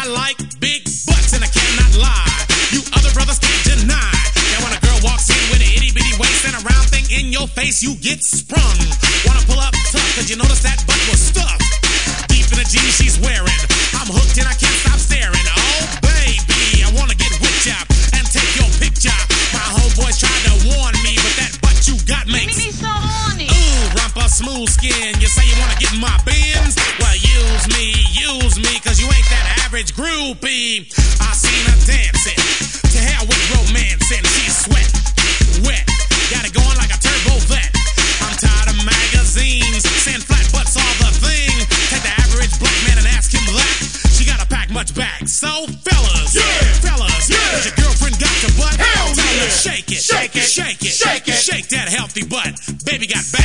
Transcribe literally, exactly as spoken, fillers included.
like big butts and I cannot lie. You other brothers can't deny that when a girl walks in with an itty bitty waist and a round thing in your face, you get sprung. Wanna pull up tough, cause you notice that butt was stuffed deep in the jeans she's wearing. I'm hooked and I can't stop staring. Oh baby, I wanna get with ya and take your picture. My homeboys tried to warn me, but that butt you got makes me so horny. Ooh, rumpa smooth skin. You say you wanna get in my bins? Well, use me, use me, cause you ain't that average groupie. I seen her dancing. To hell with romancing. She's sweat, wet, got it going like a turbo vet. I'm tired of magazines saying flat butts all the thing. Take the average black man and ask him that. She gotta pack much back. So fellas, yeah, fellas, yeah. Has your girlfriend got your butt? Hell Tell yeah. her shake it, Shake it, shake it, shake it. shake that healthy butt. Baby got back.